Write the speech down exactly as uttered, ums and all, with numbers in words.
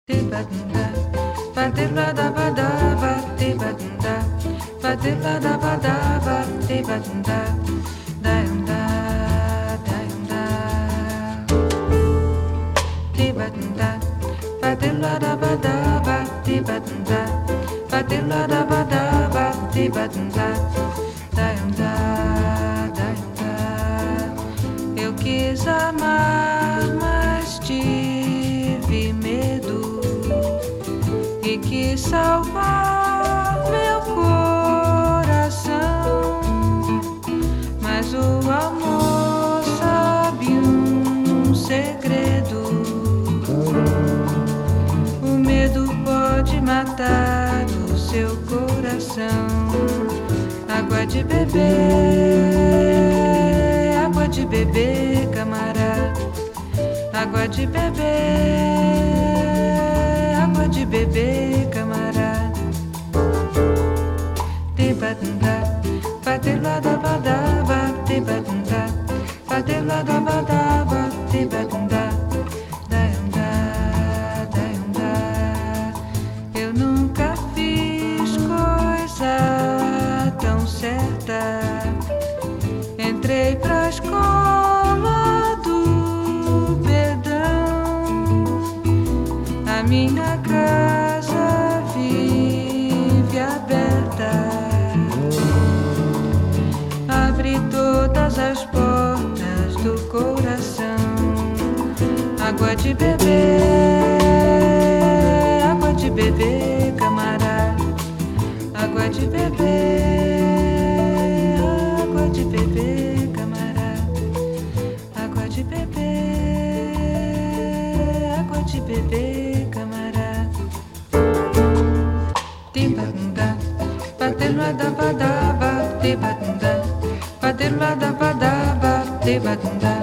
Eu quis amar, mas tive medo e quis salvar meu coração, mas o amor sabe um segredo. O medo pode matar o seu coração. Água de beber, água de beber, camarada. Água de beber, água de beber, camarada. Tibadunda, bateladabadaba, tibadunda, bateladabadaba, tibadunda, daiunda, daiunda. Eu nunca fiz coisa tão certa. Entrei pra escola do perdão. A minha casa vive aberta. Abre todas as portas do coração. Água de beber, água de beber, camarada. Água de beber, água de beber, camarada. Água de beber, água de beber, camarada. Timbanda, batelada badaba, tibadunda, batelada badaba, tibadunda.